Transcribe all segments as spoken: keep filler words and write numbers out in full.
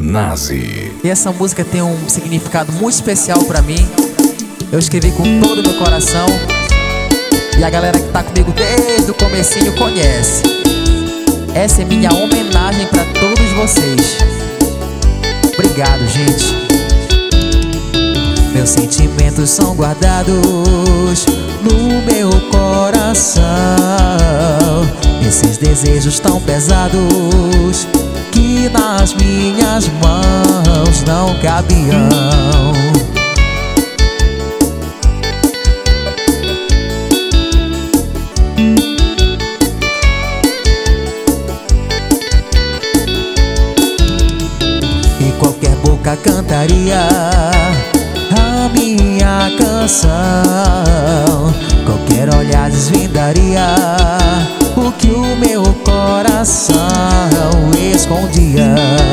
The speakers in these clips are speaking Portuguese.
Nazi. E essa música tem um significado muito especial pra mim. Eu escrevi com todo o meu coração e a galera que tá comigo desde o comecinho conhece. Essa é minha homenagem pra todos vocês. Obrigado, gente. Meus sentimentos são guardados no meu coração. Esses desejos tão pesados que nas minhas mãos não cabiam. E qualquer boca cantaria a minha canção, qualquer olhar desvendaria o que o meu coração escondia.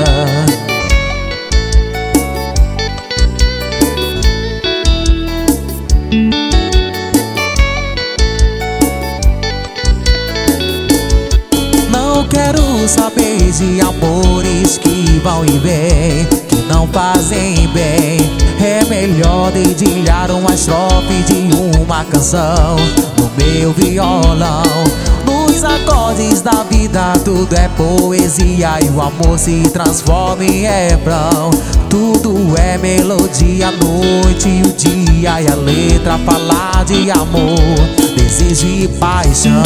Não quero saber de amores que vão e vêm, que não fazem bem. É melhor dedilhar uma estrofe de uma canção no meu violão. Nos acordes da vida tudo é poesia e o amor se transforma em refrão. Tudo é melodia, a noite e o dia, e a letra falar de amor, desejo e paixão.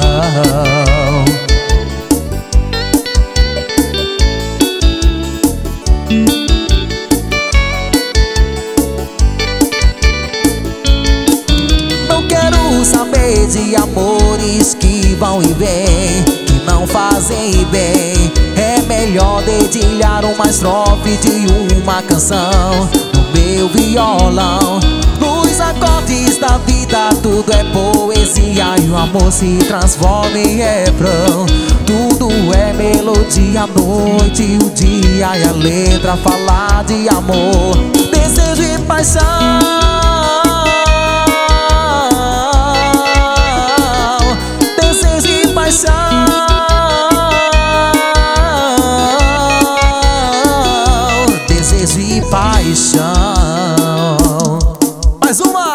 Saber de amores que vão e vêm, que não fazem bem. É melhor dedilhar uma estrofe de uma canção no meu violão. Nos acordes da vida tudo é poesia e o amor se transforma em refrão. Tudo é melodia, a noite e o dia, e a letra falar de amor, desejo e paixão.